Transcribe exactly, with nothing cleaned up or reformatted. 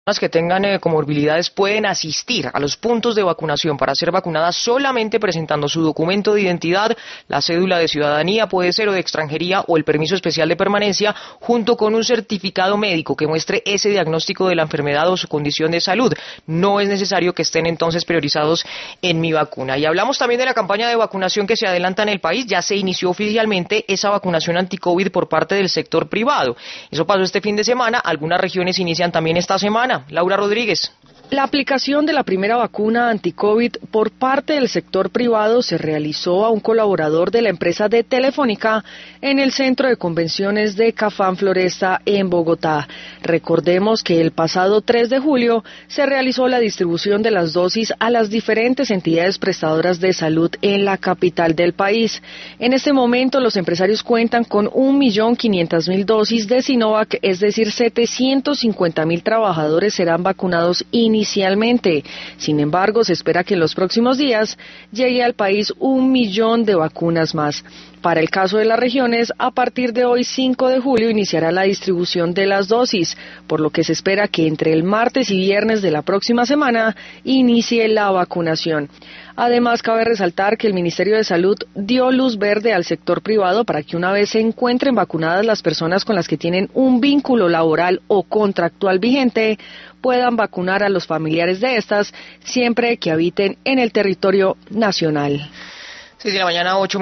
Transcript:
que tengan eh, comorbilidades pueden asistir a los puntos de vacunación para ser vacunadas solamente presentando su documento de identidad, la cédula de ciudadanía, puede ser o de extranjería, o el permiso especial de permanencia, junto con un certificado médico que muestre ese diagnóstico de la enfermedad o su condición de salud. No es necesario que estén entonces priorizados en Mi Vacuna. Y hablamos también de la campaña de vacunación que se adelanta en el país. Ya se inició oficialmente esa vacunación anti-COVID por parte del sector privado. Eso pasó este fin de semana. Algunas regiones inician también esta semana. Laura Rodríguez. La aplicación de la primera vacuna anti-COVID por parte del sector privado se realizó a un colaborador de la empresa de Telefónica en el Centro de Convenciones de Cafán Floresta en Bogotá. Recordemos que el pasado tres de julio se realizó la distribución de las dosis a las diferentes entidades prestadoras de salud en la capital del país. En este momento los empresarios cuentan con un millón quinientas mil dosis de Sinovac, es decir, setecientos cincuenta mil trabajadores serán vacunados inicialmente. Inicialmente. Sin embargo, se espera que en los próximos días llegue al país un millón de vacunas más. Para el caso de las regiones, a partir de hoy, cinco de julio, iniciará la distribución de las dosis, por lo que se espera que entre el martes y viernes de la próxima semana inicie la vacunación. Además, cabe resaltar que el Ministerio de Salud dio luz verde al sector privado para que una vez se encuentren vacunadas las personas con las que tienen un vínculo laboral o contractual vigente, puedan vacunar a los familiares de estas siempre que habiten en el territorio nacional. seis de la mañana, ocho